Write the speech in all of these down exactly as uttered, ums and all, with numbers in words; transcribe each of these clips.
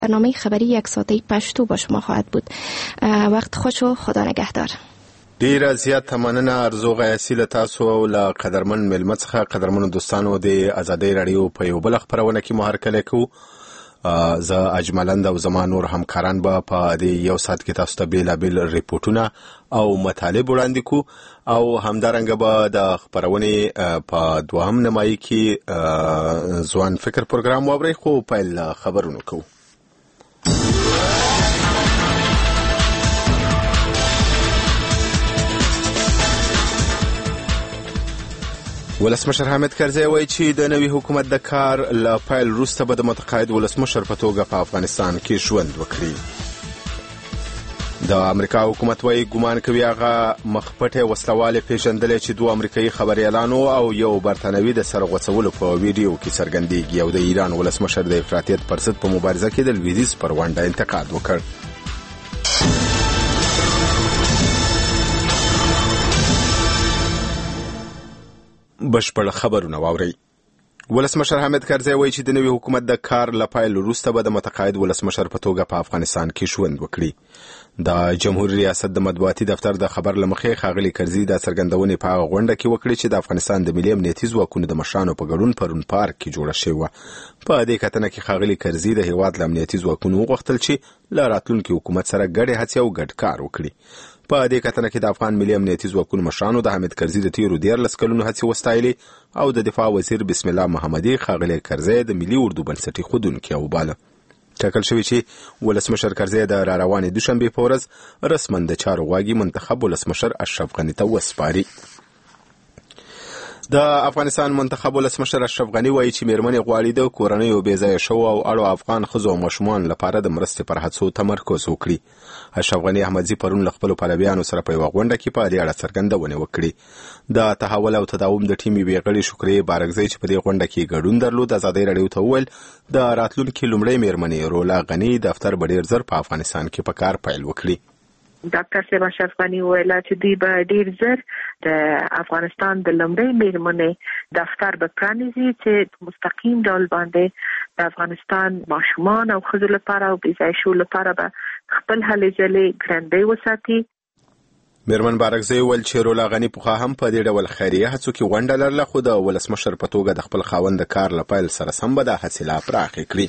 برنامه خبری یک ساعته پشتو با شما خواهد بود. وقت خوش و خدا نگهدار. ډیره زیاته مننه ارزو غیاسی له تاسو او له قدرمن ملمه څخه. قدرمنو دوستانو، د ازادۍ رادیو په یو بل خپرونه کې مو هرکلی کوو. زه اجملند او زما نور همکاران به په دې یو ساعت کې تاسو ته بیلابیل ریپورټونه او مطالب وړاندې کوو او همدارنګه به د خپرونې په دوهم نیمایي کې ځوان فکر پروګرام واورئ. خو پیل خبرونه کوو. ولسمشر حامد کرزی وایي چې د نوي حکومت د کار له پیل وروسته به د متقاعد ولسمشر په توګه په افغانستان کې ژوند وکړي. د امریکا حکومت وایي ګمان کوي هغه مخپټې وسلوالې پیژندلې چې دوه امریکایي خبریالانو او یو برتانوي د سر غوڅولو په ویډیو کې څرګندېږي. او د ایران ولسمشر د افراطیت پر ضد په مبارزه کې د لویدیځ پر ونډه انتقاد وکړ. بشپړ خبرونه واورئ. ولسمشر حامد کرزی وایي چې د نوي حکومت د کار له پیل وروسته به د متقاعد ولسمشر په توګه په افغانستان کې ژوند وکړي. د جمهوریت ریاست د مطبوعاتي دفتر د خبر له مخې ښاغلي کرزي د څرګندونې په هغه غونډه کې وکړې چې د افغانستان د ملي امنیتي ځواکونو د مشرانو په ګډون پرون پارک کې جوړه شوې وه. په دې کتنه کې ښاغلي کرزي د هیواد له امنیتي ځواکونو وغوښتل چې له راتلونکي حکومت سره ګډې هڅې او ګډ کار وکړي. په دې کتنه کې د افغان ملي امنیتي ځواکونو مشرانو د حامد کرزي د تیرو دیارلس کلونو هڅې وستایلې او د دفاع وزیر بسم الله محمدي ښاغلي کرزي د ملي اردو بنسټي ښودونکی وباله. ټاکل شوی چې ولسمشر کرزي د را روانې دوشنبې په ورځ رسما د چارو غواګي منتخب ولسمشر اشرف غني ته وسپاري. د افغانستان منتخب ولسمشر اشرف غني وایي چې میرمنې غواړي د کورنیو بې ځایه شوو او اړو افغان ښځو او ماشومانو لپاره د مرستې پر هڅو تمرکز وکړي. اشرف غني احمدزي پرون له خپلو پلویانو سره په یوه غونډه کې په دې اړه څرګندونې وکړي. د تحول او تداوم د ټیم یوې غړي شکرې بارکزی چې په دې غونډه کې ګډون درلود ازادۍ راډیو ته وویل د راتلونکي لومړۍ میرمنې رولا غني دفتر به ډېر ژر په افغانستان کې په کار پیل وکړي. ډاکټر صاحب اشرف غني ویل چې دوی به ډیر زر د افغانستان د لومړۍ میرمنې دفتر به پرانیزي چې مستقیم ډول باندې د افغانستان ماشومان او ښځو لپاره او بې ځایه شوو لپاره به خپل هلې ځلې ګړندۍ وساتي. میرمن بارکزی ویل چې رولا غني پخوا هم په دې ډول خیریه هڅو کې ونډه لرله، خو د ولسمشر په توګه د خپل خاوند د کار له پیل سره سم به دا هڅې لا پراخې کړي.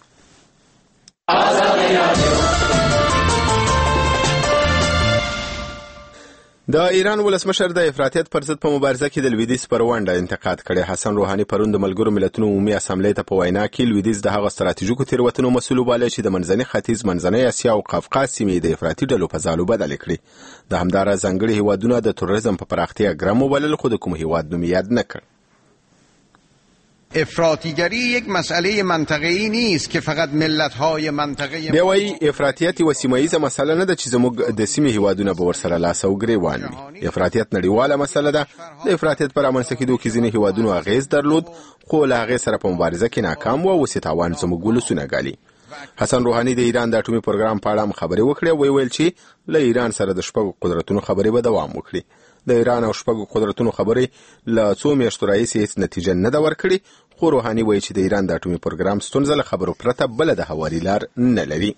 د ایران ولسمشر د افراطیت پر ضد په مبارزه کې د لویدیځ پر ونډه انتقاد کړی. حسن روحاني پرون د ملګرو ملتونو عمومي اسامبلې ته په وینا کې لویدیځ د هغه ستراتیژیکو تېروتنو مسؤل وباله چې د منځني ختیځ، منځنۍ اسیا او قفقاز سیمې د افراطي ډلو په ځالو بدلې کړي. د همدارا ځانګړي هیوادونه د تروریزم په پراختیا ګرم وبلل، خو د کوم هیواد نوم یاد نه کړ. افراطیگری یک مسئله منطقه‌ای نیست که فقط ملت‌های منطقه بیا وایي افراطیت یوه سیمه ییزه مسله نه ده چې زموږ د سیمې هیوادونه به ورسره لاس او ګریوان وي. افراطیت نړیواله مسله ده. د افراطیت پر رامنځته کېدو کې ځینې هیوادونو اغېز درلود، خو له هغې سره په مبارزه کې ناکام و او اوس یې تاوان زموږ ولسونه ګالي. حسن روحاني د ایران د اټومي پروګرام په اړه هم خبرې وکړې او ویل چې له ایران سره د شپږو قدرتونو خبرې به دوام وکړي. د ایران او شپږو قدرتونو خبرې له څو میاشتو راهیسې هېڅ نتیجه نه ده ورکړې، خو روحاني وایي چې د ایران د اټومي پروګرام ستونزه له خبرو پرته بله د هواري لار نه لري.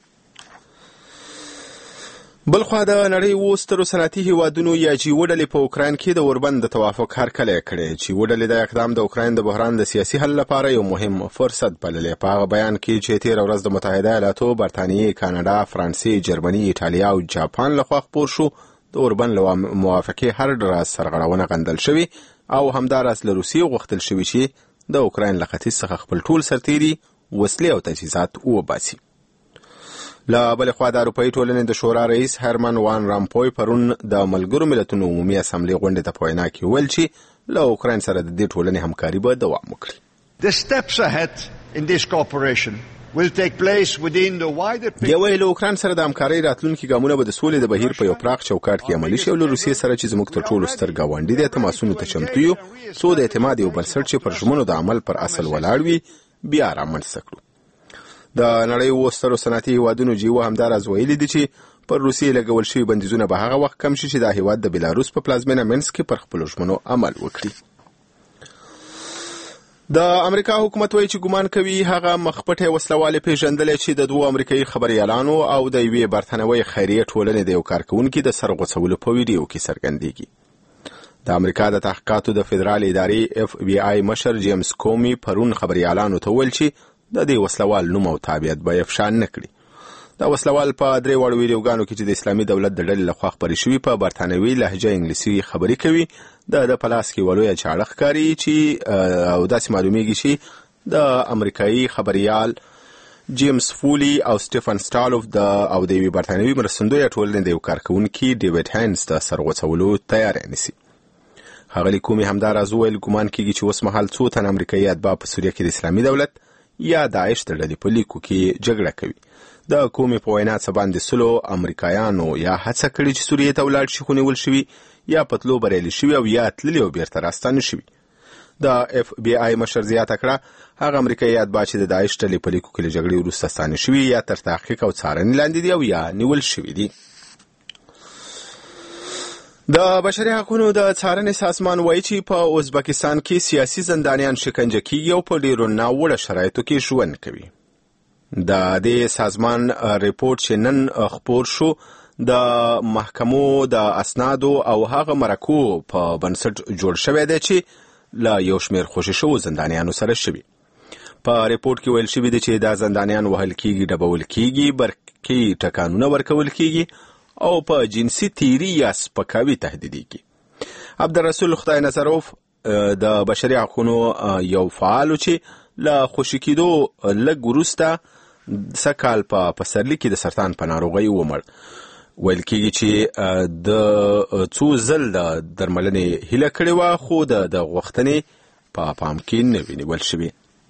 بلخوا د نړۍ اووه سترو صنعتي هیوادونو یا جي اوه ډلې په اوکراین کې د اوربند د توافق هرکلی کړی. جي اوه ډلې دا اقدام د اوکراین د بحران د سیاسي حل لپاره یو مهم فرصت بللی. په هغه بیان کې چې تېره ورځ د متحده ایالاتو، برطانیې، کاناډا، فرانسې، جرمني، ایټالیا او جاپان لخوا خپور شو، د اوربند له موافقې هر راز سرغړونه غندل شوې او همداراز له روسیې غوښتل شوي چې د اوکراین له ختیځ څخه خپل ټول سرتېري، وسلې او تجهیزات وباسي. له بلې خوا د اروپایي ټولنې د شورا رئیس هرمن وان رامپوی پرون د ملګرو ملتونو عمومي اسامبلې غونډې ته په وینا کې وویل چې له اوکراین سره د دې ټولنې همکاري به دوام وکړي. The steps ahead in this cooperation will take place within the wider picture. دی ویل اوکراین سره د همکارۍ راتلونکي ګامونه به د سولې د بهیر په یو پراخ چوکاټ کې عملي شي او له روسیې سره چې زموږ تر ټولو ستر ګاونډي دی تماسونو ته چمتو یو، څو د اعتماد یو بنسټ چې پر ژمنو د عمل پر اصل ولاړ وي بیا رامنځته کړو. د نړۍ اووه سترو صنعتي هیوادونو جي اوه همداراز ویلي دي چې پر روسیې لګول شوي بندیزونه به هغه وخت کم شي چې دا هیواد د بیلاروس په پلازمینه منسک کې پر خپلو ژمنو عمل وکړي. د امریکا حکومت وایي چې ګمان کوي هغه مخپټه وسلواله پیژندلې چې د دوه امریکایي خبريالانو او د یوې برتانوي خیریه ټولنې د یو کارکونکو د سرغوڅولو په ویډیو کې څرګندېږي. د امریکا د تحقیقاتو د فدرال ادارې اف بی آی مشر جیمز کومي پرون خبريالانو ته ویل چې د دې وسلوال نوم او تابعیت به افشا نه کړي. دا وسلوال په درې وړ ویډیوګانو کې چې د اسلامي دولت د ډلې لخوا خبرې شوي په برتانوي لهجه انګلیسي خبرې کوي د د پلاس کې ولوي چاړه ښکاري چې او داسې معلومیږي چې د امریکایي خبريال جیمز فولی او سټيفن سټالوف د او د وی برتانوي مرستندوی ټولنې د یو کارکونکو ډیوډ هانس د سرغوڅولو تیار نيسي. هغه کومي همدار ازویل ګمان کیږي چې اوس مهال څو تن امریکایي اتباع په سوریه کې د اسلامي دولت یا داعش د ډلې په لیکو کې جګړه کوي. د کومي په وینا څه باندې سلو امریکایانو یا هڅه کړې چې سوریه ته ولاړ شي خو نیول شوي یا پتلو بریالي شوي او یا تللي او بیرته راستانه شوي. د اف بی آی مشر زیاته کړه هغه امریکایي اتباع چې د داعش ډلې په لیکو کې له جګړې وروسته ستانه شوي یا تر تحقیق او څارنې لاندې دي او یا نیول شوي دي. د بشري حقوقو د څارنې سازمان وایي چې په ازبکستان کې سیاسي زندانیان شکنجه کیږي او په ډیرو ناوړه شرایطو کې ژوند کوي. د دې سازمان ریپورت چې نن خپور شو د محکمو د اسنادو او هغه مرکو په بنسټ جوړ شوی دی چې لا یو شمېر خوشي شو زندانیانو سره شوي. په ریپورت کې ویل شوی دی چې دا زندانیان وهل کیږي، ډبول کیږي، برقي ټکانونه ورکول کیږي او په جنسي تیری یا سپکاوي تهدیدېږي. عبدالرسول خدای نظروف د بشري حقوقو یو فعال چې له خوشي کېدو لږ وروسته سکهال په پسرلي کې د سرطان په ناروغۍ ومړ. ویل کېږي چې د څو ځل د درملنې هیله کړې وه خو د غوښتنې په پام کې نه وي نیول شوي.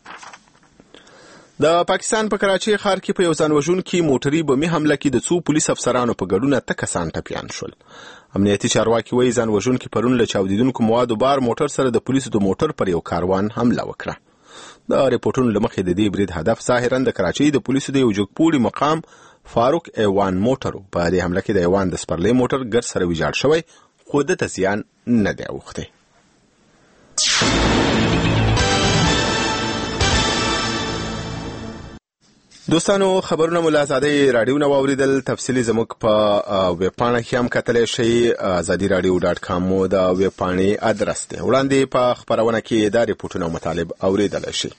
د پاکستان په کراچۍ ښار کې په یو ځان وژونکي موټري بمي حمله کې د څو پولیس افسرانو په ګډون اته کسان ټپیان شول. امنیتي چارواکي وایي ځان وژونکي پرون له چاودیدونکو موادو بار موټر سره د پولیسو د موټر پر یو کاروان حمله وکړه. د ریپورتونو له مخې د دې برید هدف ظاهرا د کراچۍ د پولیسو د یو جګپوړي مقام فاروق ایوان موټر په دې حمله کې د ایوان د سپرلۍ موټر ګر سره ویجاړ شوی خو د تزیان نه دی اوخته. دوستانو خبرونه مو له ازادۍ راډیو نه واوریدل. تفصیلی زموږ په ویب پاڼه کې هم کتلی شئ. ازادي راډیو ډاټ کام مو د ویب پاڼې ادرس دی. وړاندې په خبرونه کې دا ریپورټونه او مطالب اوریدلی شئ.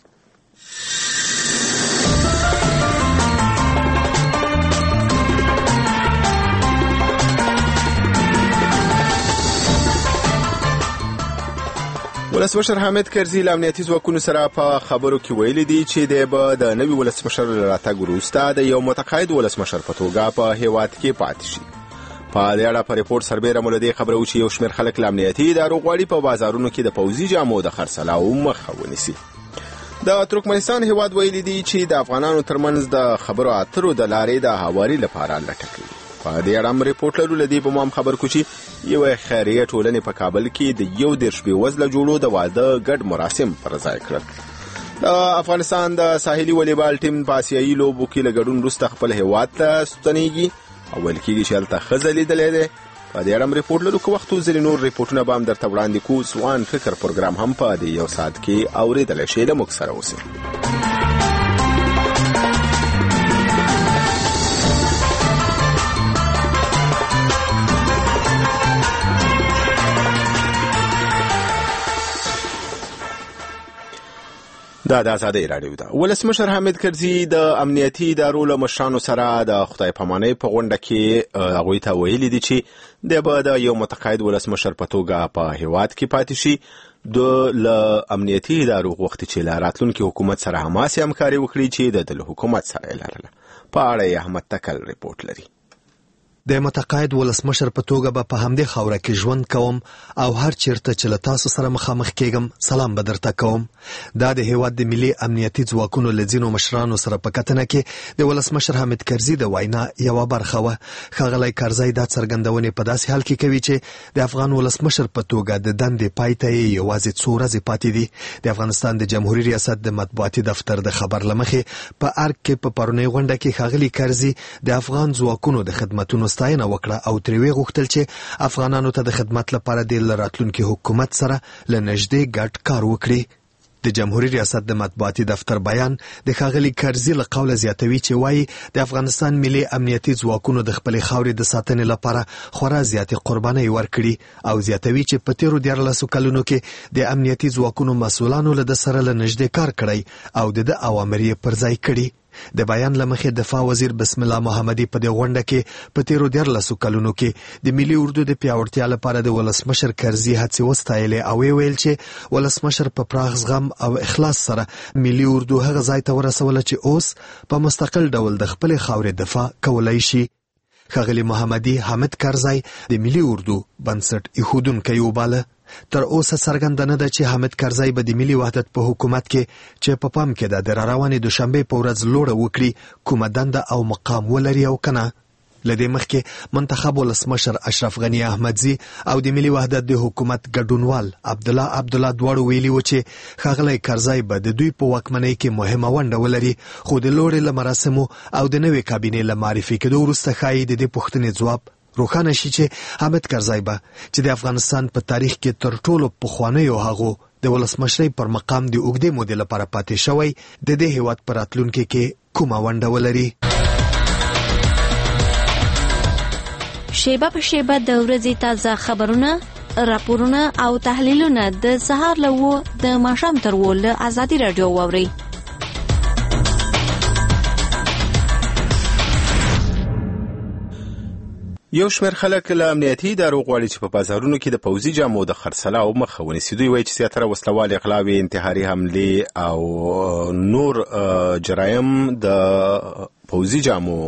ولسمشر حامد کرزي له امنیتي ځواکونو سره په خبرو کې ویلي دي چې دی به د نوي ولسمشر له راتګ وروسته د یو متقاعد ولسمشر په توګه په هیواد کې پاتې شي. په دې اړه په ریپورت سربیره مو له دې خبره و چې یو شمېر خلک له امنیتي ادارو غواړي په بازارونو کې د پوځي جامو د خرڅلاو مخه ونیسي. د ترکمنستان هیواد ویلي دي چې د افغانانو ترمنځ د خبرو اترو د لارې د هواري لپاره لټه کوي. په دې اړه هم ریپورټ لرو. له دې په مو هم خبر کو چې یو خیریه ټولنې په کابل کې د یو دېرش بېوزله جوړو د واده ګډ مراسم پر ځای کړل. د افغانستان د ساحلي والیبال ټیم په آسیایي لوبو کې له ګډون وروسته خپل هیواد ته ستنېږي او ویل کېږي چې هلته ښځه لیدلی دی. په دې اړه هم ریپورټ لرو. که وخت وځلې نور ریپورټونه به هم درته وړاندې کوو. ځوان فکر پروګرام هم په دې یو ساعت کې اورېدلی شئ. له موږ سره اوسئ. دا د ازادۍ راډیو ده. ولسمشر حامد کرزي د امنیتي ادارو له مشرانو سره د خدای پامانۍ په غونډه کې هغوی ته ویلي دي چې دی به د یو متقاعد ولسمشر په توګه په هیواد کې پاتې شي. د له امنیتي ادارو غوښتي چې له راتلونکي حکومت سره هماسې همکاري وکړي چې د حکومت سره یې لرله. په اړه یې احمد تکل ریپورټ لري. د متقاعد ولسمشر په توګه به په همدې خاوره کې ژوند کوم او هر چیرته چې له تاسو سره مخامخ کېږم سلام به درته کوم. دا د هیواد د ملي امنیتي ځواکونو له ځینو مشرانو سره په کتنه کې د ولسمشر حامد کرزي د وینا یوه برخه وه. ښاغلی کرزی دا څرګندونې په داسې حال کې کوي چې د افغان ولسمشر په توګه د دندې پای ته یې یوازې څو ورځې پاتې دي. د افغانستان د جمهوري ریاست د مطبوعاتي دفتر د خبر له مخې په ارګ کې په پرونۍ غونډه کې ښاغلي کرزي د افغان ځواکونو د خدمتونو ستاینه وکړه او ترې ویې غوښتل چې افغانانو ته د خدمت لپاره د راتلونکي حکومت سره له نږدې ګډ کار وکړي. د جمهوریت ریاست د مطبوعاتي دفتر بیان د ښاغلي کرزي له قوله زیاتوي چې وایي د افغانستان ملي امنیتي ځواکونو د خپلې خاورې د ساتنې لپاره خورا زیاتې قربانۍ ورکړي او زیاتوي چې په تیرو دیارلسو کلونو کې د امنیتي ځواکونو مسؤلانو له ده سره له نږدې کار کړی او د ده اوامر یې پر ځای کړي. د بیان لمخې دفاع وزیر بسم الله محمدي په دې غونډه کې په تیرو دیارلسو کلونو کې د ملي اردو د پیاوړتیا لپاره د ولسمشر کرزي هڅې وستایلې او ویل چې ولسمشر په پراخ زغم او اخلاص سره ملي اردو هغه ځای ته ورسوله چې اوس په مستقل ډول د خپلې خاورې دفاع کولای شي. ښاغلي محمدي حامد کرزی د ملي اردو بنسټ ایښودونکی وباله. تر اوسه څرګنده نه ده چې حامد کرزی به د ملي وحدت په حکومت کې چې په پام کې ده د راروانې دوشنبې په ورځ لوړه وکړي کومه دنده او مقام ولري او که نه. له دې مخکې منتخب ولسمشر اشرف غني احمدزي او د ملي وحدت د حکومت ګډونوال عبدالله عبدالله دواړو ویلي و چې ښاغلی کرزی به د دوی په واکمنۍ کې مهمه ونډه ولري خو د لوړې له مراسمو او د نوې کابینې له معرفي کېدو وروسته ښایي د دې پوښتنې ځواب روښانه شي چې حامد کرزی به چې د افغانستان په تاریخ کې تر ټولو پخوانیو هغو د ولسمشرۍ پر مقام د اوږدې مودې لپاره پاتې شوی د دې هیواد په راتلونکي کې کومه ونډه ولري. شیبه په شیبه د ورځې تازه خبرونه، راپورونه او تحلیلونه د سهار له اوه د ماښام تر اوه له ازادي راډیو واورئ. یو شمېر خلک له امنیتي ادارو غواړي چې په بازارونو کې د پوځي جامو د خرڅلاو مخه ونیسي. دوی وایي چې زیاتره وسلوال اغلاوې، انتحاري حملې او نور جرایم د پوځي جامو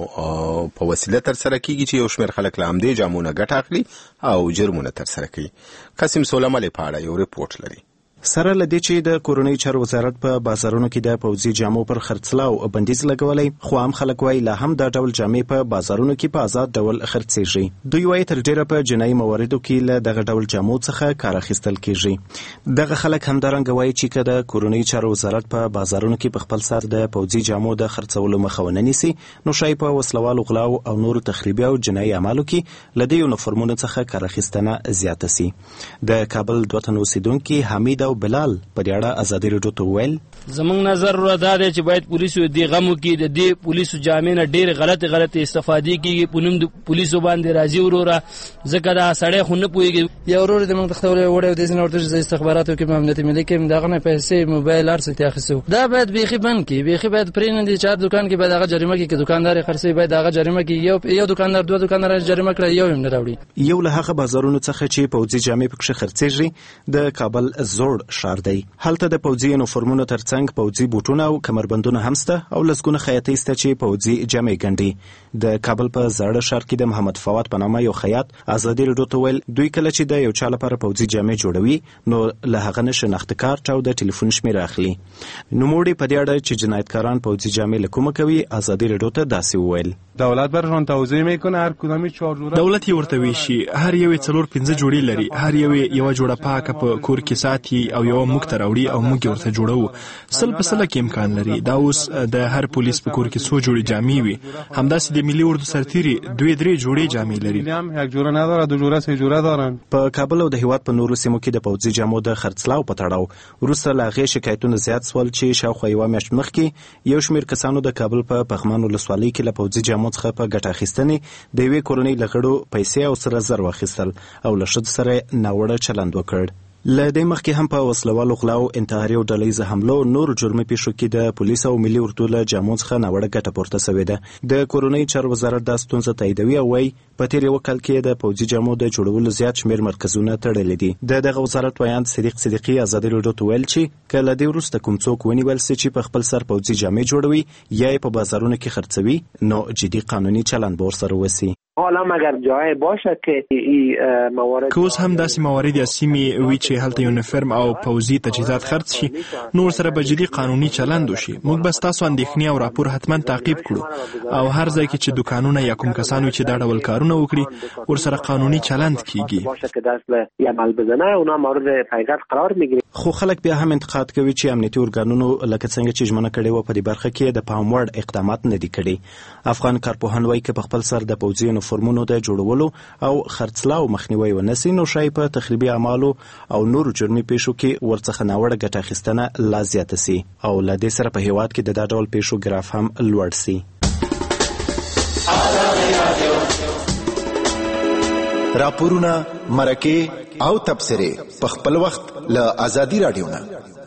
په وسیله ترسره کیږي چې یو شمېر خلک له همدې جامو نه ګټه اخلي او جرمونه ترسره کوي. قاسم سولملي په اړه یو ریپورټ لري. سره لدې چې د کورنۍ چارو وزارت په بازارونو کې د پوځي جامو پر خرڅلاو بندیز لګولی، خو هم خلک وایي لا هم دا ډول جامې په بازارونو کې په آزاد ډول خرڅېږي. دوی وایي تر ډیره په جنایي مواردو کې له دغه ډول جامو څخه کار اخیستل کیږي. دغه خلک همدارنګه وایي چې که د کورنۍ چارو وزارت په بازارونو کې په خپل سر د پوځي جامو د خرڅولو مخه ونه نیسي، نو شاید په وسلوالو غلاو او نورو تخریبي او جنایي اعمالو کې له دې یونیفورمونو څخه کار اخیستنه زیاته سي. د کابل دوه تن اوسیدونکي حمید او بلال په دې اړه ازادي راډیو ته وویل: زمونږ نظر دا دی چې باید پولیسو دې غمو کې د دې پولیسو جامې نه ډېرې غلطې غلطې استفادې کېږي په نوم د پولیسو باندې راځي وروره، ځکه دا سړی خو نه پوهېږي. یو ورور د موږ د خپلې وړی داسې نه ورته چې استخباراتو کې امنیتي ملي کې دغه نه پیسې موبایل هر څه ترې اخیستي، دا باید بیخي بند کړي. بیخي باید پرېنږدي چې هر دوکان کې باید هغه جریمه کړي، که دوکاندار یې خرڅوي باید هغه جریمه کړي. یو یو دوکاندار دوه دوکانداران جریمه کړي، یو یې نه راوړي. یو له هغه بازارونو څخه چې پوځي جامې پکښې خرڅېږي د کابل زوړ ښار دی. هلته د پوځي یونیفورمونو ترڅنګ پوځي بوټونه او کمربندونه هم شته او لسګونه خیاطۍ شته چې پوځي جامې ګنډي. د کابل په زاړه ښار کې د محمد فواد په نامه یو خیاط ازادي راډیو ته ویل دوی کله چې د یو چا لپاره پوځي جامې جوړوي نو له هغه نه شناخته کارت او د ټلیفون شمېره اخلي. نوموړي په دې اړه چې جنایتکاران پوځي جامې له کومه کوي ازادي راډیو ته داسې وویل: دولت برشان توزیع میکنه، هر کدومی چهار جوړه دولت یې ورته ویشي، هر یو څلور پنځه جوړې لري، هر یو یو جوړه پاکه په کور کې ساتي او یو موږ ته راوړي او موږ ورته جوړو. سل په سل کې امکان لري. دا اوس د هر پولیس په کور کې څو جوړې جامې وي، همداسې د ملي اردو سرتیري دوی درې جوړې جامې لري. یک جوړه نه داره، دو جوړه سه جوړه دارن. په کابل او د هیواد په نورو سیمو کې د پوځي جامو د خرڅلاو په تړاو وروسته له هغې شکایتونه زیات شول چې شاوخوا یوه میاشت مخکې یو شمېر کسانو د کابل په پغمان ولسوالۍ کې له پوځي جامو څخه په ګټه اخیستنې د یوې کورنۍ له غړو پیسې او سره زر واخیستل او له ښځو سره ناوړه چلند وکړ. له دې مخکې هم په وسلوالو غلاو، انتحاري او ډلهییزو حملو نورو جرمي پیښو کې د پولیسو او ملي اردو له جامو څخه ناوړه ګټه پورته سوې ده. د کورنۍ چارو وزارت دا ستونزه تاییدوي او وایي په تېر یوه کال کې د پوځي جامو د جوړولو زیات شمېر مرکزونه تړلي دي. د دغه وزارت ویاند صدیق صدیقي ازادي راډیو ته ویل چې که له دې وروسته کوم څوک ونیول سي چې په خپل سر پوځي جامې جوړوي یا یې په بازارونو کې خرڅوي نو جدي قانوني چلند به ورسره وسي. حالا مگر جای باشه که این موارد که اوس هم داسې موارد یا سیمې وي چې هلته یونیفرم او پوځي تجهیزات خرڅ شي نو ورسره به جدي قانوني چلند وشي. موږ به ستاسو اندېښنې او راپور حتما تعقیب کړو او هر ځای کې چې دوکانونه یا کوم کسان وي چې دا ډول کارونه وکړي ورسره قانوني چلند کیږي. خو خلک بیا هم انتقاد کوي چې امنیتي ارګانونو لکه څنګه چې ژمنه کړې وه په دې برخه کې د پام وړ اقدامات نه دي کړي. افغان کارپوهان وایي که په خپل سر د پوځي پلاتفورمونو د جوړولو او خرڅلاو مخنیوي ونسي، نو شاید په تخریبي اعمالو او نورو جرمي پیښو کې ورڅخه ناوړه ګټه اخیستنه لا زیاته سي او له دې سره په هیواد کې د دا ډول پیښو ګراف هم لوړ سي. راپورونه، مرکې او تبصرې په خپل وخت له آزادي رادیو نه.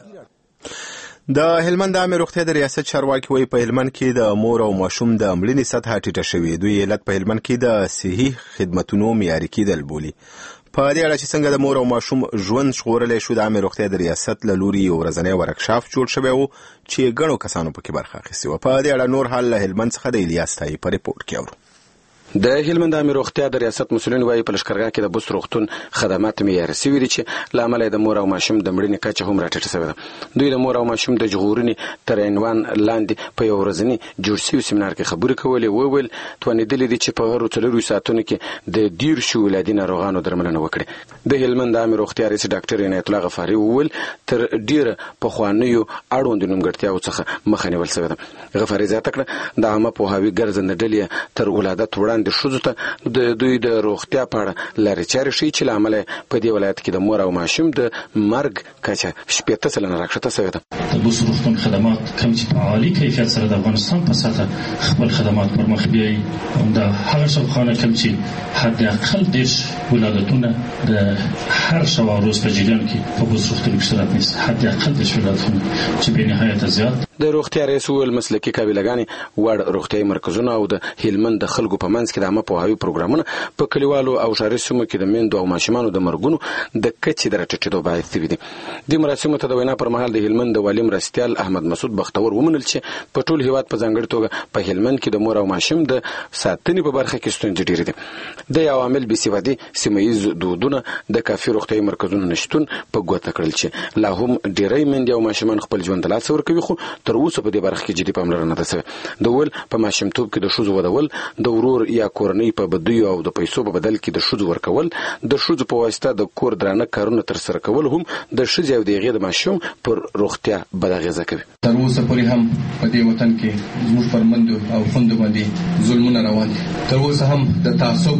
د هلمند عامه روغتیا د ریاست چارواکي وایي په هلمند کې د مور او ماشوم د مړینې سطحه ټیټه شوې. دوی علت په هلمند کې د صحي خدمتونو معیاري کېدل بولي. په دې اړه چې څنګه د مور او ماشوم ژوند ژغورلی شو، د عامه روغتیا د ریاست له لوري یو ورځنی ورکشاپ جوړ شوی و چې ګڼو کسانو پکې برخه اخیستې وه. په دې اړه نور حال له هلمند څخه د الیاس تایي په ریپورټ کې اورو. د هلمند عامه روغتیا د ریاست مسؤلین وايي په لښکرګاه کې د بوس روغتون خدمات معیاري شوي دي چې له امله د مور او ماشوم د مړینې کچه هم راټیټه شوې ده. دوی د مور او ماشوم د ژغورنې تر عنوان لاندې په یو ورځني جوړ شوي سیمینار کې خبرې کولې. وویل توانېدلې دي چې په هرو څلورو ساعتونو کې د دیرشو ولادي ناروغانو درملنه وکړي. د هلمند عامه روغتیا رئیس ډاکټر عنایت الله غفاري وویل تر ډیره پخوانیو اړوندو نیمګړتیاوو څخه مخه نیول شوې ده. غفاري زیاته کړه د عامه پوهاوي ګرځنده ډلې تر ولادت وړاندې ښځو ته د دوی د روغتیا په اړه لارې چارې ښیي چې له امله په دې ولایت کې د مور او ماشوم د مرګ کچه شپېته سلنه راکښته شوې ده. د بوس روغتون خدمات کوم چې په عالي کیفیت سره د افغانستان په سطحه خپل خدمات پر مخ بیایي، د هغه شاوخوا کوم چې حد اقل دېرش ولادتونه د هر شوا روز په جریان کې په بوس روغتون کې صورت نیسي. حد اقل دېرش ولادتونه چې بې نهایته زیات. د روغتیا رئیس وویل مسلکي قابلګانې، وړ روغتیايي مرکزونه او د هلمند د خلکو په منځ کې د عامه پوهاوي پروګرامونه په کلیوالو او ښاري سیمو کې د میندو او ماشومانو د مرګونو د کچې د راټیټېدو باعث شوي دي. دې مراسمو ته د وینا پر مهال د هلمند د والي مرستیال احمد مسعود بختور ومنل چې په ټول هیواد په ځانګړې توګه په هلمند کې د مور او ماشوم د ساتنې په برخه کې ستونزې ډېرې دي. د عوامل بېسوادي، سیمه ییز دودونه، د کافي روغتیايي مرکزونو نشتون په ګوته کړل چې لا هم ډېری میندې او ماشومان خپل ژوند ته لاس ورکوي، خو تر اوسه په دې برخه کې جدي پاملرنه ده شوې. د ویل په ماشومتوب کې د ښځو ودول، د ورور یا کورنۍ په بدیو او د پیسو په بدل کې د ښځو ورکول، د ښځو په واسطه د کور درانه کارونه ترسره کول هم د ښځې او د هغې د ماشوم پر روغتیا بد اغېزه کوي. تر اوسه پورې هم په دې وطن کې زموږ پر میندو او خویندو باندې ظلمونه روان دي. تر اوسه هم د تعصب،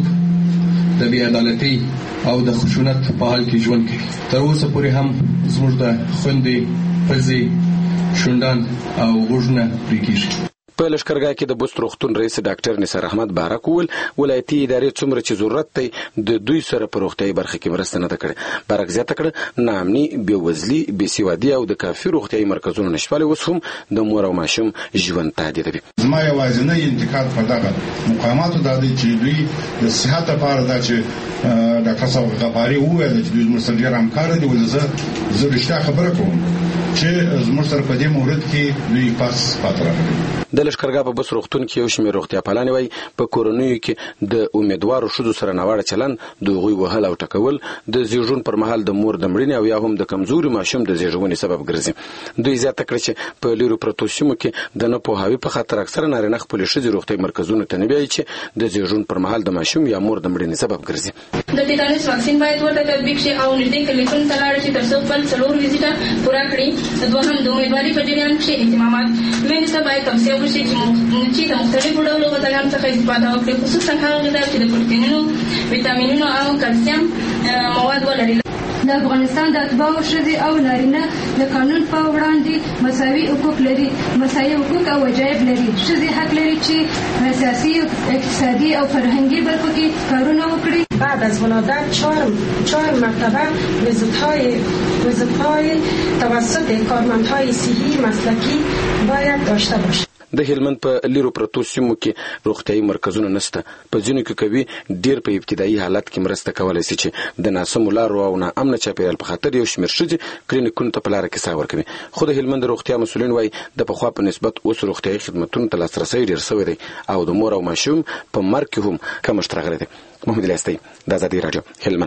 د بې عدالتۍ او د خشونت په حال کې ژوند کوي. تر اوسه پورې هم زموږ د خویندې، ښځې، شونډان او غوږونه پرې کېږي. په لښکرګاه کې د بوست روغتون رئیس ډاکټر نثار احمد بارک وویل ولایتي ادارې څومره چې ضرورت دی د دوی سره په روغتیايي برخه کې مرسته نه ده کړې. بارک زیاته کړه ناامني، بېوزلي، بېسوادي او د کافي روغتیايي مرکزونو نشتوالی اوس هم د مور او ماشوم ژوند تهدیدوي. زما یوازینی انتقاد په دغه مقاماتو دا دی چې دوی د صحت لپاره دا چې ډاکټر صاحب غفاري وویل چې دوی زموږ سره ډېر همکار دي. زه زه رښتیا خبره کوم چې زموږ سره په دې مورد کې دوی پاس پاتې راغلي. د لښکرګاه په بوس روغتون کې یو شمېر روغتیا پالانې وایي په کورنیو کې د امیدوارو ښځو سره ناوړه چلند، د هغوی وهل او ټکول د زیږون پر مهال د مور د مړینې او یا هم د کمزوري ماشوم د زیږونې سبب ګرځي. دوی زیاته کړه چې په لیرو پرتو سیمو کې د نه پوهاوي په خاطر اکثره نارینه خپلې ښځې روغتیايي مرکزونو ته نه بیایي چې د زیږون پر مهال د ماشوم یا مور د مړینې سبب ګرځي. د ټیټانس واکسین باید ورته تطبیق شي او نږدې کلیکون ته لاړ شي تر څو خپل څلور ویزیټه پوره کړي. دوهم د امیدوارۍ په جریان کې اهتمامات، میندو ته باید توصیه وشي چې چې د مختلفو ډولو غذاګانو څخه استفاده وکړي، خصوصا هغه غذا چې د پروټینونو، ویټامینونو او کلسیم مواد ولري. د افغانستان د اتباعو ښځې او نارینه د قانون په وړاندې مساوي حقوق لري، مساوي حقوق او وجایب لري. ښځې حق لري چې سیاسي، اقتصادي او فرهنګي برخو کې کارونه وکړي. بعد از ولادت چهار چهار مرتبه ویزیت‌های ویزیت‌های توسط کارمندهای صحی مسلکی باید داشته باشد. د هلمند په لیرو پرتو سیمو کې روغتیايي مرکزونه نشته. په ځینو کې کوي ډیر په ابتدایي حالت کې مرسته کولای شي چې د ناسمو لارو او ناامنه چاپیریال په خاطر یو شمېر ښځې کلینیکونو ته په لاره کې ساه ورکوي. خو د هلمند روغتیا مسؤلین وایي د پخوا په نسبت اوس روغتیايي خدمتونو ته لاسرسی ډیر شوی دی او د مور او ماشوم په مرګ کې هم کمښت راغلی دی. محمد الیاس د آزادي راډیو هلمند.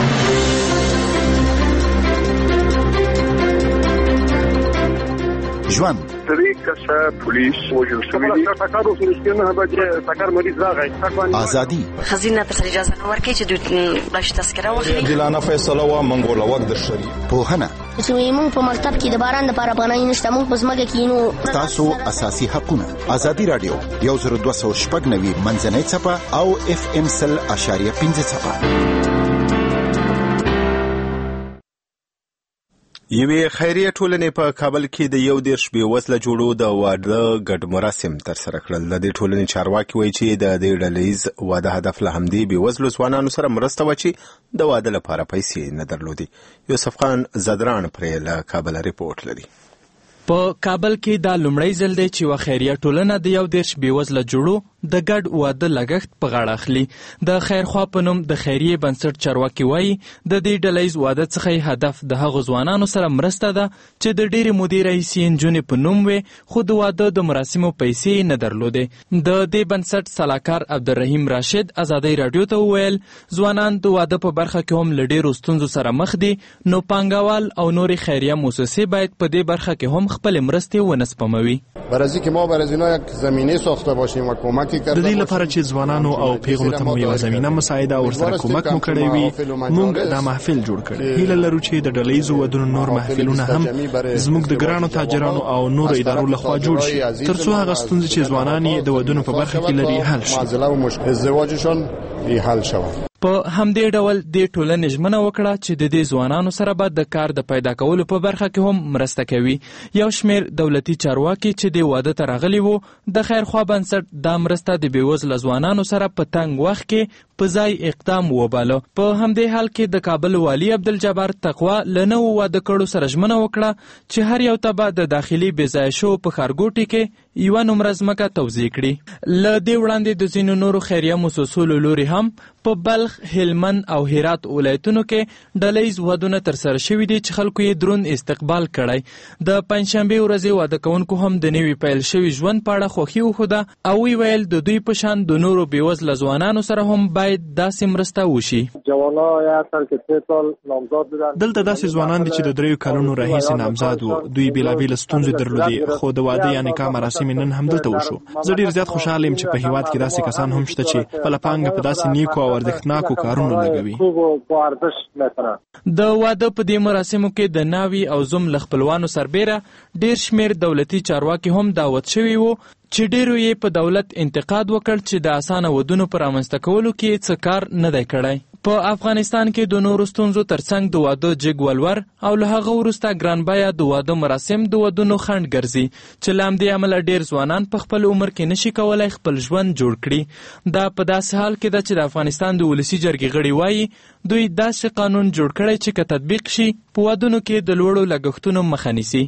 ژوند درې کسه پولیس وژل شوي دي. ټکر وشو نه بجې ټکر مریض راغی. ازادي خزینه ته اجازه نه ورکړي چې دوی بلش تذکره واخلي. دلانه فیصله وا منګول وخت در شری. پوهنه چې موږ په مکتب کې د باران لپاره پناه نشته، موږ په ځمکه کې نو. تاسو اساسي حقونه ازادي رادیو یو زر دوه سوه شپږ نوي منځنۍ څپه او اف ام سل اشاریه پنځه څپه. یوې خیریه ټولنې په کابل کې د یو دېرش بېوزله جوړو د واده ګډ مراسم ترسره کړل. د دې ټولنې چارواکي وایي چې د دې ډلهییز واده هدف له همدې بېوزلو ځوانانو سره مرسته وه چې د واده لپاره پیسې نه درلودې. یوسف خان زدران پرې له کابل ریپورټ لري. په کابل کې دا لومړی ځل دی چې یوه خیریه ټولنه د یو دېرش بېوزله جوړو د ګډ واده لګښت په غاړه اخلي. د خیرخوا په نوم د خیریه بنسټ چارواکي وایي د دې ډلهییز واده څخه هدف د هغو ځوانانو سره مرسته ده چې د ډېرې مودې راهیسې نجونې په نوم وې خو د واده د مراسمو پیسې نه درلودې. د دې بنسټ سلاکار عبدالرحیم راشد ازادۍ راډیو ته وویل ځوانان د واده په برخه کې هم له ډېرو ستونزو سره مخ دي، نو پانګوال او نورې خیریه موسسې باید په دې برخه کې هم خپلې مرستې ونه سپموي. برای اینکه ما برای اینا یک زمینه ساخته باشیم و کمک د دې لپاره چې ځوانانو او پیغلو ته مو یوه زمینه مساعده او ورسره کومک مو کړی وي، موږ دا محفل جوړ کړی. هیله لرو چې د ډلهییزو ودونو نور محفلونه هم زموږ د ګرانو تاجرانو او نورو ادارو لخوا جوړ شي تر څو هغه ستونزې چې ځوانان یې د ودونو په برخه کې لري حل شي. ازدواجشون حل شود. په همدې ډول دې ټولنې ژمنه وکړه چې د دې ځوانانو سره به د کار د پیدا کولو په برخه کې هم مرسته کوي. یو شمېر دولتي چارواکي چې د واده ته راغلي وو د خیرخوا بنسټ دا مرسته د بېوزله ځوانانو سره په تنګ وخت کې په ځای اقدام وباله. په همدې حال کې د کابل والي عبدالجبار تقوا له نوو واده کړو سره ژمنه وکړه چې هر یو ته به د داخلي بېځایه شوو په ښارګوټي کې یوه نومره ځمکه توزیع کړي. له دې وړاندې د ځینو نورو خیریه موسسو له لورې هم په بلخ، هلمند او هرات ولایتونو کې ډلهییز ودونه ترسره شوي دي چې خلکو یې دروند استقبال کړی. د پنجشنبې ورځې واده کوونکو هم د نوي پیل شوي ژوند په اړه خوښي وښوده او ویې ویل د دوی په شان د نورو بېوزله ځوانانو سره هم باید داسې مرسته وشي. دلته داسې ځوانان دي چې د دریو کلونو راهیسې نامزاد وو. دوی بېلابېلې ستونزې درلودې خو د واده یا نکاح مراسم نن هم دلته وشو. زه ډېر زیات خوشحاله یم چې په هېواد کې داسې کسان هم شته چې خپله پانګه په داسې نیکو او ارزښتناکو کارونو لګوي. د واده په دې مراسمو کې د ناوي او زوم له خپلوانو سربیره ډېر شمېر دولتي چارواکي هم دعوت شوي وو چې ډېرو یې په دولت انتقاد وکړ چې د اسانه ودونو په رامنځته کولو کې څه کار نه دی کړی. په افغانستان کې د نورو ستونزو ترڅنګ د واده جګ ولور او له هغه وروسته ګران بیه د واده مراسم د ودونو خنډ ګرځي چې له همدې امله ډېر ځوانان په خپل عمر کې نشي کولی خپل ژوند جوړ کړي. دا په داسې حال کې ده چې د افغانستان د ولسي جرګې غړي وایي دوی داسې قانون جوړ کړی چې که تطبیق شي په ودونو کې د لوړو لګښتونو مخه نیسي.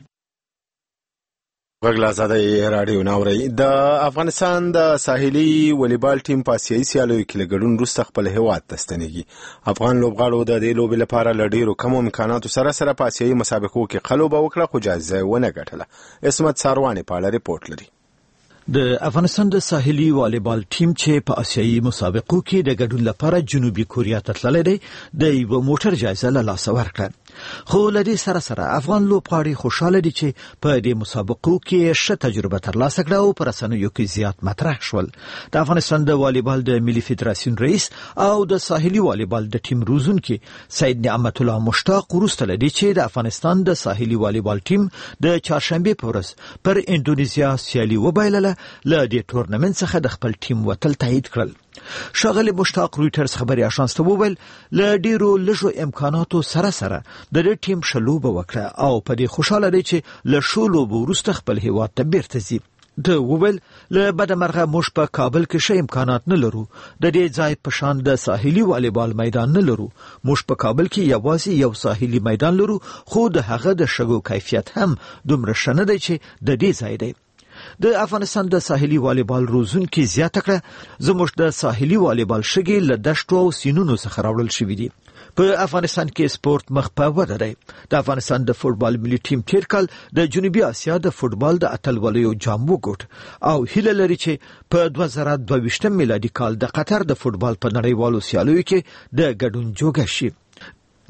غږ ازادۍ راډیو ناورئ. د افغانستان د ساحلي والیبال ټیم په اسیایي سیالیو کې له ګډون وروسته خپل هېواد ته ستنېږي. افغان لوبغاړو د دې لوبې لپاره له ډېرو کمو امکاناتو سره سره په اسیایي مسابقو کې ښه لوبه وکړه خو جایزه یې ونه ګټله. عصمت ساروانې په اړه ریپورټ لري. د افغانستان د ساحلي والیبال ټیم چې په آسیایي مسابقو کې د ګډون لپاره جنوبي کوریا ته تللی دی د یوه موټر جایزه له لاسه ورکړه. خو له دې سره سره افغان لوبغاړي خوشحاله دي چې په دې مسابقو کې ښه تجربه ترلاسه کړه او په رسنیو کې زیات مطرح شول. د افغانستان د والیبال د ملي فدراسیون رئیس او د ساحلي والیبال د ټیم روزونکي سید نعمت الله مشتاق وروسته له دې چې د افغانستان د ساحلي والیبال ټیم د چهارشنبې په ورځ پر اندونیزیا سیالي وبایلله له دې تورنمنت څخه د خپل ټیم وتل تایید کړل. ښاغلی مشتاق رویټرز خبري اژانس ته وویل له ډیرو لږو امکاناتو سره سره د دې ټیم ښه لوبه وکړه او په دې خوشاله دی چې له ښو لوبو وروسته خپل هېواد ته بیرته ځي. د وویل له بده مرغه موږ په کابل کې ښه امکانات نه لرو، د دې ځای په شان د ساحلي والیبال میدان نه لرو. موږ په کابل کې یوازې یو ساحلي میدان لرو خو د هغه د شګو کیفیت هم دومره ښه نه دی چې د دې ځای دی. د افغانستان د ساحلي والیبال روزونکي زیاته کړه زموږ د ساحلي والیبال شګې له دشتو او سینونو څخه راوړل شوي دي. په افغانستان کې سپورت مخ په وده دی. د افغانستان د فوټبال ملي ټیم تیر کال د جنوبي اسیا د فوټبال د اتلولیو جام وګټ او هیله لري چې په دوه زره دوه ویشتم میلادي کال د قطر د فوټبال په نړیوالو سیالیو کې د ګډون جوګه شي.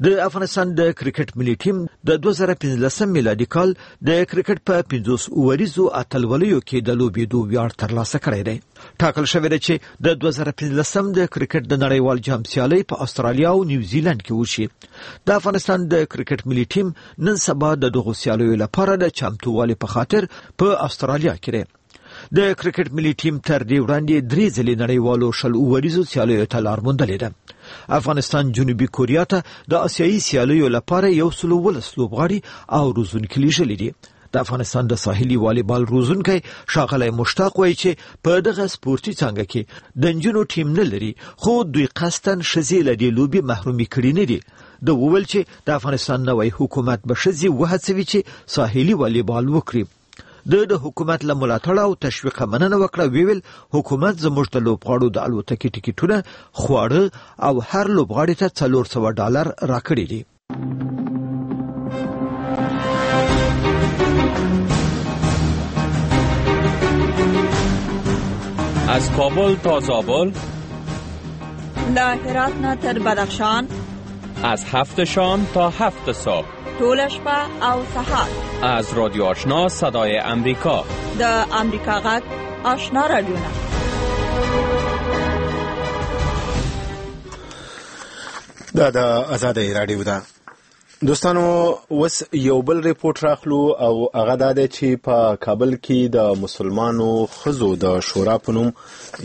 د افغانستان د کرکټ ملي ټیم د دوه زره پنځلسم میلادي کال د کرکټ په پنځوس اوریزو اتلولیو کې د لوبېدو ویاړ ترلاسه کړی دی. ټاکل شوی دی چې د دوه زره پنځلسم د کرکټ د نړیوال جام سیالۍ په استرالیا او نیوزیلند کې وشي. د افغانستان د کرکټ ملي ټیم نن سبا د دغو سیالیو لپاره د چمتووالي په خاطر په استرالیا کې دی. د کرکټ ملي ټیم تر دې وړاندې درې ځلې نړیوالو شل اوریزو سیالیو ته لار موندلې ده. افغانستان جنوبي کوریا ته د آسیایي سیالیو لپاره یو سل ولس لوبغاړي او روزونکي لیږلي دي. د افغانستان د ساحلي والیبال روزونکی ښاغلی مشتاق وایي چې په دغه سپورتي څانګه کې د نجونو ټیم نه لري، خو دوی قصداً ښځې له دې لوبې محرومي کړي نه دي. د وویل چې د افغانستان نوی حکومت به ښځې وهڅوي چې ساحلي والیبال وکړي. د د حکومت له ملاتړ او تشویق مننه وکړه. ویل حکومت زموږ د لوبغاړو د الوتکې ټکټونه، خواړه او هر لوبغاړي ته څلور سوه ډالر راکړي دي. از کابل تا زابل، له هرات نه تر بدخشان، از هفت شام تا هفت صبح، طول شپه او سحر، از رادیو آشنا صدای امریکا، د امریکا غږ آشنا رادیوونه. دا د آزادۍ راډیو ده. دوستانو وس یو بل ریپورت راخلو او هغه دا دی چې په کابل کې د مسلمانو ښځو د شورا په نوم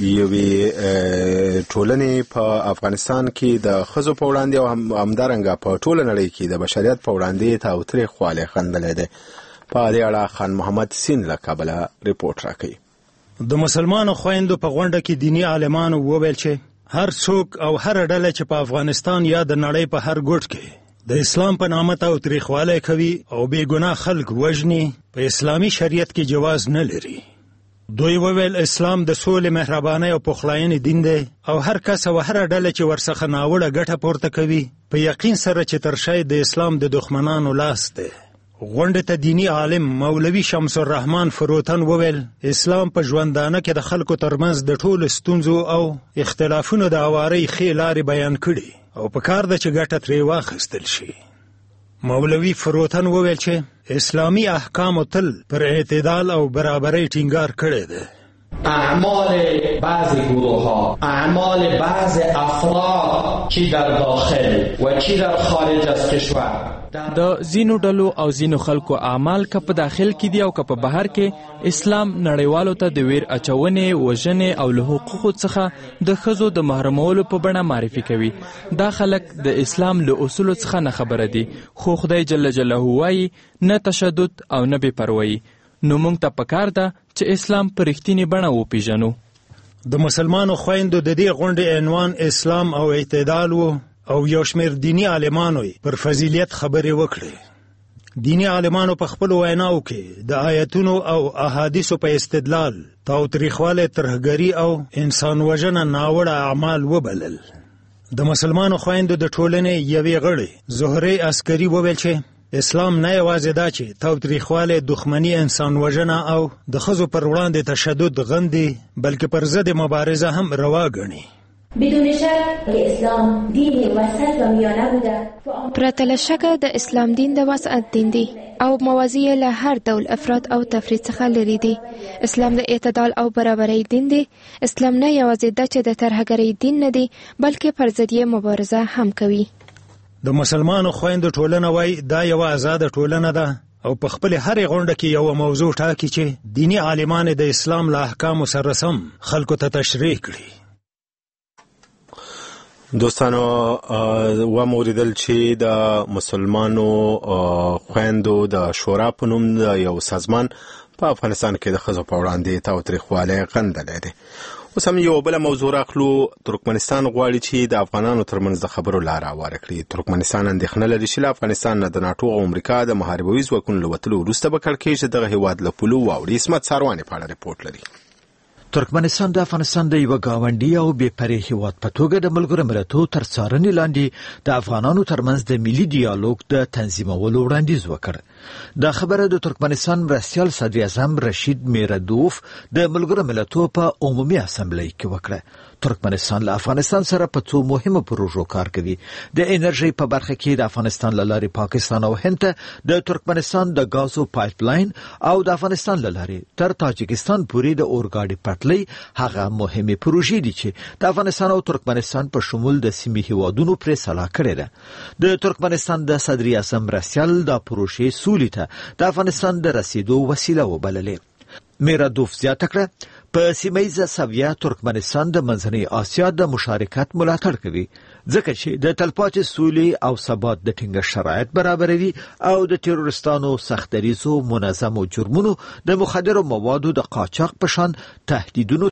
یوې ټولنې په افغانستان کې د ښځو په وړاندې او همدارنګه په ټوله نړۍ کې د بشریت په وړاندې تاوتریخوالی خندلی دی. په دې اړه خان محمد سین له کابله ریپورت راکوي. د مسلمانو خویندو په غونډه کې دیني عالمانو وویل چې هر څوک او هر ډله چې په افغانستان یا د نړۍ په هر ګوټ کې د اسلام په نامه تاوتریخوالی کوي او بې ګناه خلک وژني، په اسلامي شریعت کې جواز نه لري. دوی وویل اسلام د سولې، مهربانۍ او پخلاینې دین دی او هر کس او هر ډله چې ورڅخه ناوړه ګټه پورته کوي په یقین سره چې تر شا د اسلام د دښمنانو لاس دی. غونډې ته دینی عالم مولوي شمس الرحمن فروتن وویل اسلام په ژوندانه کې د خلکو ترمنځ د ټولو ستونزو او اختلافونو د هوارۍ ښې لارې بیان کړي او په کار ده چې ګټه ترې واخیستل شي. مولوي فروتن وویل چې اسلامي احکامو تل پر اعتدال او برابرۍ ټینګار کړی دی. اعمال بعض گروه ها، اعمال بعض افراد چی در داخل و چی در خارج از کشور، د زینو ډلو او زینو خلکو اعمال که په داخل کې دي او که په بهر کې، اسلام نړیوالو ته د ویر اچونې، وژنې او له حقوقو څخه د ښځو د محرومولو په بڼه معرفي کوي. دا خلک د اسلام له اصولو څخه نه خبره دي، خو خدای جل جلاله وایي نه تشدد او نه بې پروایي. نو موږ ته پکار ده چې اسلام په رښتینې بڼه وپیژنو. د مسلمانو خویندو د دې غونډې عنوان اسلام او اعتدال و او یو شمېر دینی عالمانو پر فضیلت خبرې وکړې. دینی عالمانو په خپلو ویناو کې د آیتونو او احادیثو په استدلال تاوتریخوالی، ترهګري او انسان وژنه ناوړه اعمال وبلل. د مسلمانو خویندو د ټولنې یوې غړې زهرې عسکري وویل چې اسلام نه یوازې دا چې تاوتریخوالی، دښمني، انسان وژنه او د ښځو پر وړاندې تشدد غندي، بلکې پر ضد مبارزه هم روا ګڼي. بدون شک که اسلام دین وسط و میانه بوده. پرته له شکه د اسلام دین د وسعت دین دی او موازی له هر ډول افراط او تفرید څخه لري دی. اسلام د اعتدال او برابرۍ دین دی. اسلام نه یوازې دا چې د ترهګرۍ دین نه دی، بلکې پر ضد یې مبارزه هم کوي. د مسلمانو خویندو ټولنه وای دا یو آزاده ټولنه ده او په خپل هر غونډه کې یو موضوع ټاکي چې دینی عالمان د اسلام له احکامو سره سم خلکو ته تشریح کړي. دوستانو و موریدل چې د مسلمانو خویندو د شورا په نوم د یو سازمان په افغانستان کې د ښځو په وړاندې تاوتریخوالی غندلی دی. اوس هم یو بله موضوع راخلو. ترکمنستان غواړي چې د افغانانو ترمنځ د خبرو لاره هواره کړي. ترکمنستان اندېښنه لري چې له افغانستان نه د ناټو او امریکا د محاربوي ځواکونو له وتلو وروسته به کړکېچ دغه هېواد له پولو واوړي. عصمت ساروانې په اړه ریپورټ لري. ترکمنستان د افغانستان د یو گاونډي او بې پرې هیواد په توګه د ملګرو ملتونو تر څارنې لاندې د افغانانو ترمنځ د ملي ډیالوګ د تنظیمولو وړاندیز وکړ. دا خبره د ترکمنستان مرستیال صدر اعظم رشید میردوف د ملګرو ملتونو په عمومي اسامبلې کې وکړه. ترکمنستان له افغانستان سره په څو مهمو پروژو کار کوي. د انرژي په برخه کې د افغانستان له لارې پاکستان او هند ته د ترکمنستان د غازو پایپ لاین او د افغانستان له لارې تر تاجکستان پورې د اورګاډي پټلۍ هغه مهمه پروژې دي چې د افغانستان او ترکمنستان په شمول د سیمې هیوادونو پرې سلا کړې ده. د ترکمنستان د صدر اعظم مرستیال د پروژې سولې ته د افغانستان د رسیدو وسیله وبللې. میرادوف زیاته کړه په سیمه سویه ترکمنستان د منځنۍ آسیا د مشارکت ملاتړ کوي ځکه چې د تلپاتې سولې او ثبات د ټینګښت شرایط برابروي او د تروریستانو سختدریزو منظمو جرمونو د مخدرو موادو د قاچاق په شان تهدیدونو